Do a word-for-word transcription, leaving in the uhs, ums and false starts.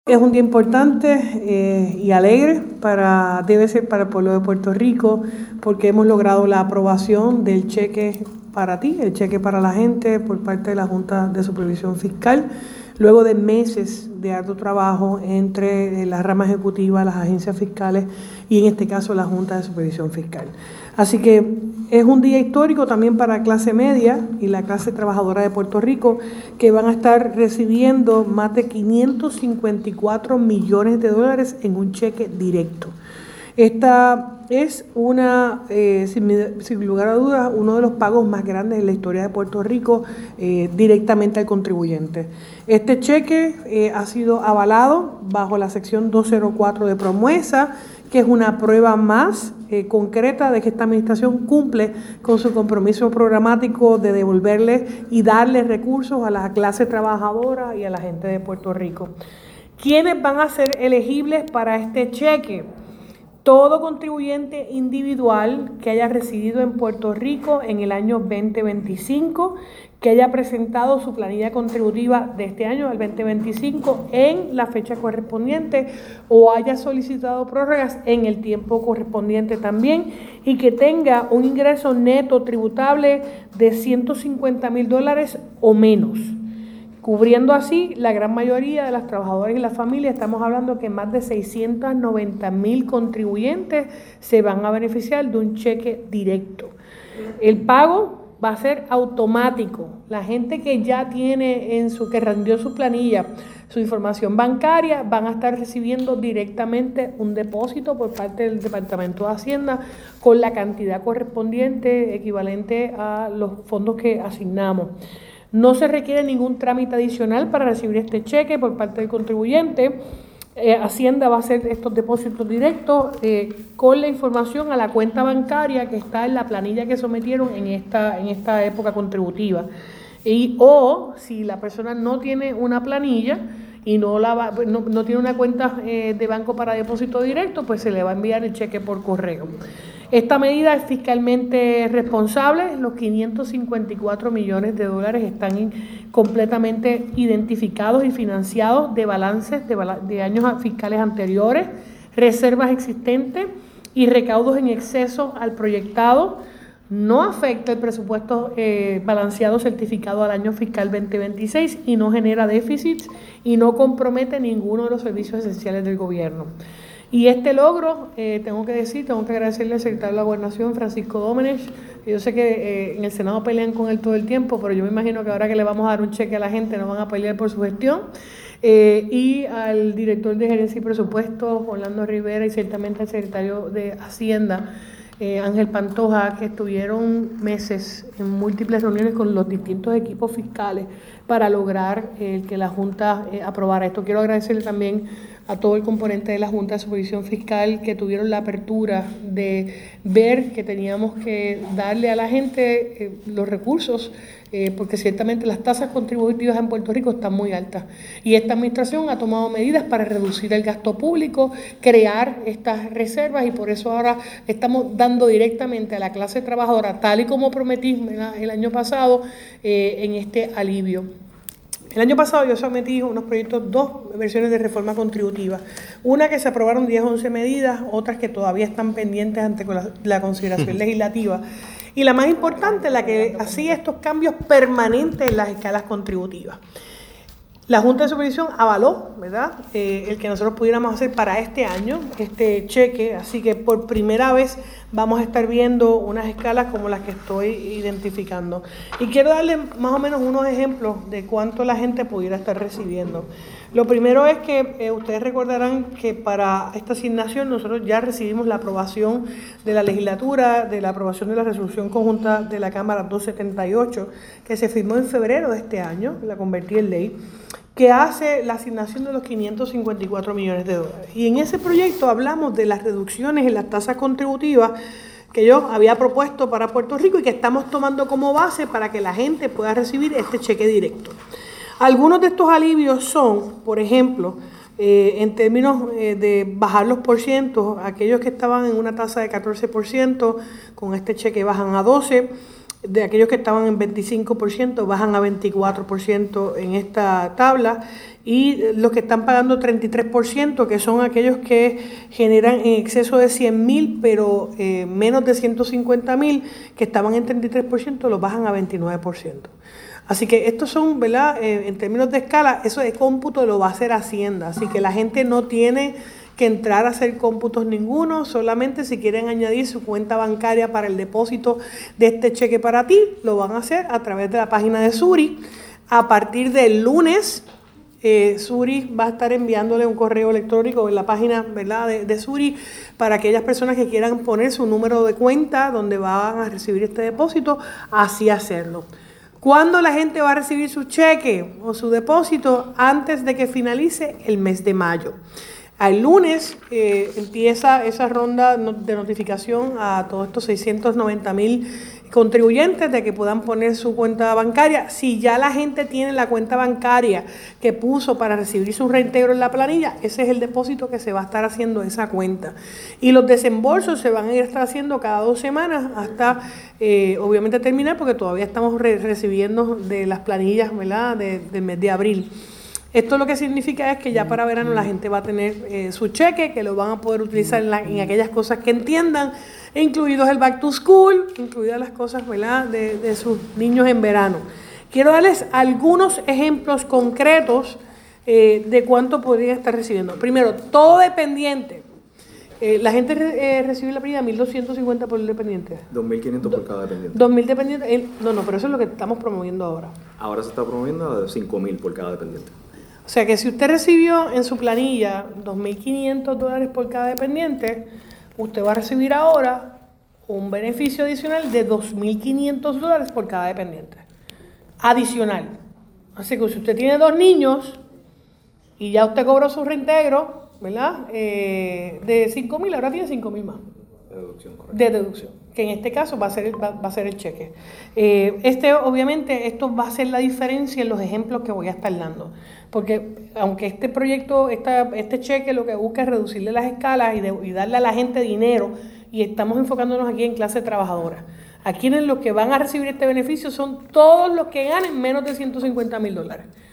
Es un día importante eh, y alegre para, debe ser para el pueblo de Puerto Rico, porque hemos logrado la aprobación del cheque para ti, el cheque para la gente por parte de la Junta de Supervisión Fiscal, luego de meses de arduo trabajo entre la rama ejecutiva, las agencias fiscales y en este caso la Junta de Supervisión Fiscal. Así que es un día histórico también para la clase media y la clase trabajadora de Puerto Rico, que van a estar recibiendo más de quinientos cincuenta y cuatro millones de dólares en un cheque directo. Esta es una, eh, sin, sin lugar a dudas, uno de los pagos más grandes en la historia de Puerto Rico eh, directamente al contribuyente. Este cheque eh, ha sido avalado bajo la sección doscientos cuatro de promesa, que es una prueba más eh, concreta de que esta administración cumple con su compromiso programático de devolverle y darle recursos a la clase trabajadora y a la gente de Puerto Rico. ¿Quiénes van a ser elegibles para este cheque? Todo contribuyente individual que haya residido en Puerto Rico en el año veinte veinticinco, que haya presentado su planilla contributiva de este año, el veinte veinticinco, en la fecha correspondiente o haya solicitado prórrogas en el tiempo correspondiente también y que tenga un ingreso neto tributable de ciento cincuenta mil dólares o menos, cubriendo así la gran mayoría de las trabajadoras y las familias. Estamos hablando que más de seiscientos noventa mil contribuyentes se van a beneficiar de un cheque directo. El pago va a ser automático. La gente que ya tiene en su, que rendió su planilla, su información bancaria, van a estar recibiendo directamente un depósito por parte del Departamento de Hacienda con la cantidad correspondiente equivalente a los fondos que asignamos. No se requiere ningún trámite adicional para recibir este cheque por parte del contribuyente. Eh, Hacienda va a hacer estos depósitos directos eh, con la información a la cuenta bancaria que está en la planilla que sometieron en esta, en esta época contributiva. Y, o si la persona no tiene una planilla y no, la va, no, no tiene una cuenta eh, de banco para depósito directo, pues se le va a enviar el cheque por correo. Esta medida es fiscalmente responsable. Los quinientos cincuenta y cuatro millones de dólares están in, completamente identificados y financiados de balances de, de años fiscales anteriores, reservas existentes y recaudos en exceso al proyectado. No afecta el presupuesto eh, balanceado certificado al año fiscal veinte veintiséis y no genera déficits y no compromete ninguno de los servicios esenciales del gobierno. Y este logro, eh, tengo que decir, tengo que agradecerle al secretario de la Gobernación, Francisco Domenech. Yo sé que eh, en el Senado pelean con él todo el tiempo, pero yo me imagino que ahora que le vamos a dar un cheque a la gente, no van a pelear por su gestión. Eh, y al director de Gerencia y Presupuesto, Orlando Rivera, y ciertamente al secretario de Hacienda, eh, Ángel Pantoja, que estuvieron meses en múltiples reuniones con los distintos equipos fiscales para lograr eh, que la Junta eh, aprobara esto. Quiero agradecerle también a todo el componente de la Junta de Supervisión Fiscal que tuvieron la apertura de ver que teníamos que darle a la gente eh, los recursos, eh, porque ciertamente las tasas contributivas en Puerto Rico están muy altas. Y esta administración ha tomado medidas para reducir el gasto público, crear estas reservas, y por eso ahora estamos dando directamente a la clase trabajadora, tal y como prometí el año pasado, eh, en este alivio. El año pasado yo sometí unos proyectos, dos versiones de reforma contributiva. Una que se aprobaron diez o once medidas, otras que todavía están pendientes ante la, la consideración legislativa. Y la más importante, la que hacía estos cambios permanentes en las escalas contributivas. La Junta de Supervisión avaló, ¿verdad?, eh, el que nosotros pudiéramos hacer para este año, este cheque, así que por primera vez vamos a estar viendo unas escalas como las que estoy identificando. Y quiero darle más o menos unos ejemplos de cuánto la gente pudiera estar recibiendo. Lo primero es que eh, ustedes recordarán que para esta asignación nosotros ya recibimos la aprobación de la legislatura, de la aprobación de la resolución conjunta de la Cámara doscientos setenta y ocho, que se firmó en febrero de este año, la convertí en ley, que hace la asignación de los quinientos cincuenta y cuatro millones de dólares. Y en ese proyecto hablamos de las reducciones en las tasas contributivas que yo había propuesto para Puerto Rico y que estamos tomando como base para que la gente pueda recibir este cheque directo. Algunos de estos alivios son, por ejemplo, eh, en términos eh, de bajar los porcientos, aquellos que estaban en una tasa de catorce por ciento, con este cheque bajan a doce por ciento. de aquellos que estaban en veinticinco por ciento bajan a veinticuatro por ciento en esta tabla, y los que están pagando treinta y tres por ciento, que son aquellos que generan en exceso de cien mil, pero eh, menos de ciento cincuenta mil, que estaban en treinta y tres por ciento, los bajan a veintinueve por ciento. Así que estos son, ¿verdad? Eh, en términos de escala, eso de cómputo lo va a hacer Hacienda, así que la gente no tiene que entrar a hacer cómputos ninguno, solamente si quieren añadir su cuenta bancaria para el depósito de este cheque para ti, lo van a hacer a través de la página de Suri. A partir del lunes, eh, Suri va a estar enviándole un correo electrónico en la página, ¿verdad?, de, de Suri, para aquellas personas que quieran poner su número de cuenta donde van a recibir este depósito, así hacerlo. ¿Cuándo la gente va a recibir su cheque o su depósito? Antes de que finalice el mes de mayo. El lunes eh, empieza esa ronda de notificación a todos estos seiscientos noventa mil contribuyentes de que puedan poner su cuenta bancaria. Si ya la gente tiene la cuenta bancaria que puso para recibir su reintegro en la planilla, ese es el depósito que se va a estar haciendo esa cuenta. Y los desembolsos se van a ir a estar haciendo cada dos semanas hasta, eh, obviamente, terminar, porque todavía estamos re recibiendo de las planillas, ¿verdad?, de, del mes de abril. Esto lo que significa es que ya para verano la gente va a tener eh, su cheque, que lo van a poder utilizar en, la, en aquellas cosas que entiendan, incluidos el back to school, incluidas las cosas, ¿verdad?, de, de sus niños en verano. Quiero darles algunos ejemplos concretos eh, de cuánto podrían estar recibiendo. Primero, todo dependiente. Eh, la gente eh, recibe la planilla mil doscientos cincuenta por dependiente. dos mil quinientos por cada dependiente. dos mil dependientes. Eh, no, no, pero eso es lo que estamos promoviendo ahora. Ahora se está promoviendo cinco mil por cada dependiente. O sea que si usted recibió en su planilla dos mil quinientos dólares por cada dependiente, usted va a recibir ahora un beneficio adicional de dos mil quinientos dólares por cada dependiente. Adicional. Así que si usted tiene dos niños y ya usted cobró su reintegro, ¿verdad?, Eh, de cinco mil, ahora tiene cinco mil más. De deducción, correcto. De deducción, que en este caso va a ser, va, va a ser el cheque. Eh, este, obviamente, esto va a ser la diferencia en los ejemplos que voy a estar dando. Porque aunque este proyecto, esta, este cheque lo que busca es reducirle las escalas y, de, y darle a la gente dinero, y estamos enfocándonos aquí en clase trabajadora. Aquí los que van a recibir este beneficio son todos los que ganen menos de ciento cincuenta mil dólares.